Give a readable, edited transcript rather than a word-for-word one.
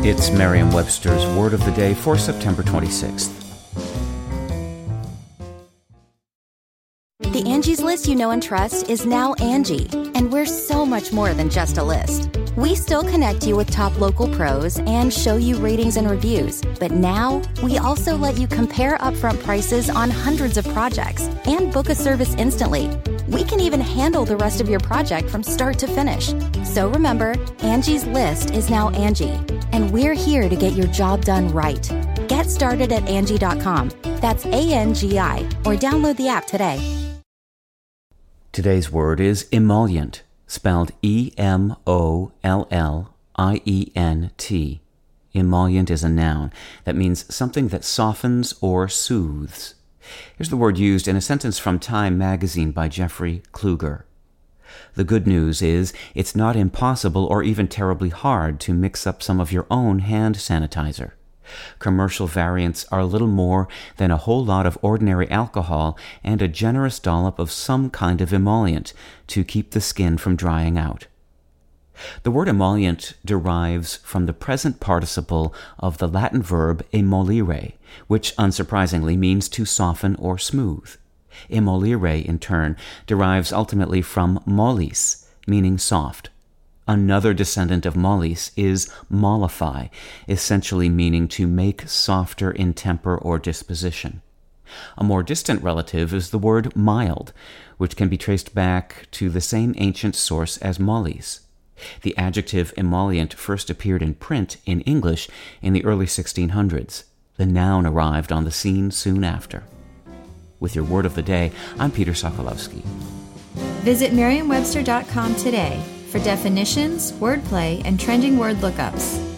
It's Merriam-Webster's Word of the Day for September 26th. The Angie's List you know and trust is now Angie, and we're so much more than just a list. We still connect you with top local pros and show you ratings and reviews, but now we also let you compare upfront prices on hundreds of projects and book a service instantly. We can even handle the rest of your project from start to finish. So remember, Angie's List is now Angie, and we're here to get your job done right. Get started at Angie.com. That's ANGI, or download the app today. Today's word is emollient, spelled E-M-O-L-L-I-E-N-T. Emollient is a noun that means something that softens or soothes. Here's the word used in a sentence from Time magazine by Jeffrey Kluger. The good news is it's not impossible or even terribly hard to mix up some of your own hand sanitizer. Commercial variants are little more than a whole lot of ordinary alcohol and a generous dollop of some kind of emollient to keep the skin from drying out. The word emollient derives from the present participle of the Latin verb emollire, which unsurprisingly means to soften or smooth. Emollire, in turn, derives ultimately from mollis, meaning soft. Another descendant of mollis is mollify, essentially meaning to make softer in temper or disposition. A more distant relative is the word mild, which can be traced back to the same ancient source as mollis. The adjective emollient first appeared in print in English in the early 1600s. The noun arrived on the scene soon after. With your Word of the Day, I'm Peter Sokolowski. Visit Merriam-Webster.com today for definitions, wordplay, and trending word lookups.